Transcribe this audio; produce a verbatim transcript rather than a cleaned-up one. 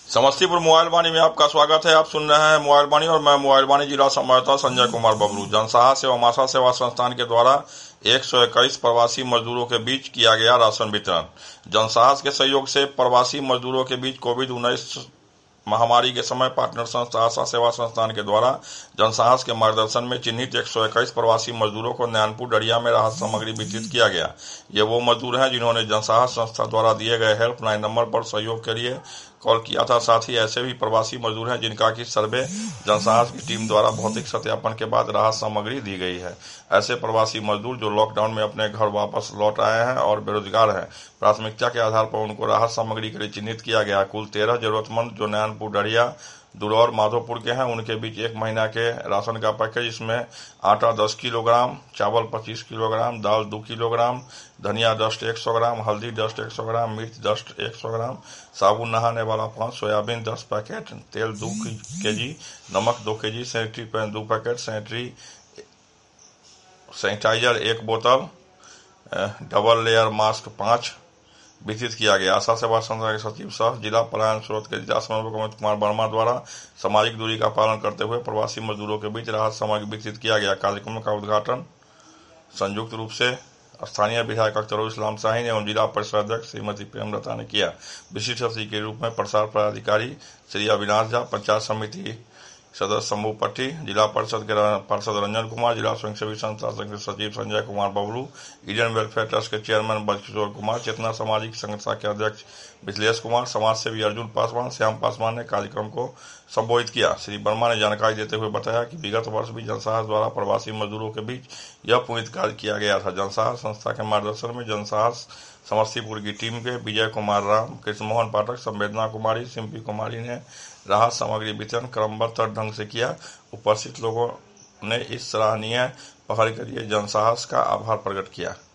Samastipur mobile वाणी में आपका स्वागत है। आप सुन रहे हैं मोबाइल वाणी और मैं मोबाइल वाणी जिला संवाददाता संजय कुमार बबलू। जनसाहस एवं आशा सेवा संस्थान के द्वारा एक सौ इक्कीस प्रवासी मजदूरों के बीच किया गया राशन वितरण। जनसाहस के सहयोग से प्रवासी मजदूरों के बीच कोविड उन्नीस महामारी के समय पार्टनर संस्था आशा सेवा संस्थान के द्वारा जनसाहस के मार्गदर्शन में चिन्हित एक सौ इक्कीस प्रवासी मजदूरों को नैनपुर डरिया में राहत सामग्री वितरित किया गया। ये वो मजदूर हैं जिन्होंने जनसाहस संस्था द्वारा दिए गए हेल्पलाइन नंबर पर सहयोग के लिए कॉल किया था। साथ ही ऐसे भी प्रवासी मजदूर हैं जिनका की सर्वे जनसाहस की टीम द्वारा भौतिक सत्यापन के बाद राहत सामग्री दी गई है। ऐसे प्रवासी मजदूर जो लॉकडाउन में अपने घर वापस लौट आए हैं और बेरोजगार हैं, प्राथमिकता के आधार पर उनको राहत सामग्री के लिए चिन्हित किया गया। कुल तेरह जरूरतमंद जो नैनपुर डरिया दुरौर माधोपुर के हैं, उनके बीच एक महीना के राशन का पैकेज, इसमें आटा दस किलोग्राम, चावल पच्चीस किलोग्राम, दाल दो किलोग्राम, धनिया डस्ट एक सौ ग्राम, हल्दी डस्ट एक सौ ग्राम, मिर्च डस्ट एक सौ ग्राम, साबुन नहाने वाला पाँच, सोयाबीन दस पैकेट, तेल दो केजी, नमक दो केजी, सैनिटरी पैड दो पैकेट, सैनिटरी सैनिटाइजर एक बोतल, डबल लेयर मास्क पाँच वितरित किया गया। आशा सेवा संस्था के सचिव सह जिला पलायन स्रोत के जिला समन्वयक अमित कुमार वर्मा द्वारा सामाजिक दूरी का पालन करते हुए प्रवासी मजदूरों के बीच राहत सामग्री वितरित किया गया। कार्यक्रम का उद्घाटन संयुक्त रूप से स्थानीय विधायक अख्तर इस्लाम शाहीन एवं जिला परिषद अध्यक्ष श्रीमती प्रेमलता ने किया। विशिष्ट अतिथि के रूप में प्रसार पदाधिकारी श्री अविनाश झा, पंचायत समिति सदस्य शंभू पट्टी, जिला परिषद के पार्षद रंजन कुमार, जिला स्वयंसेवी संस्था संघ के सचिव Sanjay Kumar Bablu, Indian welfare trust के चेयरमैन बजकिशोर कुमार, चेतना सामाजिक संस्था के अध्यक्ष मिथिलेश कुमार, समाज सेवी अर्जुन पासवान, श्याम पासवान ने कार्यक्रम को संबोधित किया। श्री वर्मा ने जानकारी देते हुए बताया कि विगत वर्ष भी जनसाहस द्वारा प्रवासी मजदूरों के बीच यह पुनीत कार्य किया गया था। जनसाहस संस्था के मार्गदर्शन में जनसाहस समस्तीपुर की टीम के विजय कुमार राम, कृष्ण मोहन पाठक, संवेदना कुमारी, सिम्पी कुमारी ने राहत सामग्री वितरण क्रमबद्ध ढंग से किया। उपस्थित लोगों ने इस सराहनीय पहल के लिए जनसाहस का आभार प्रकट किया।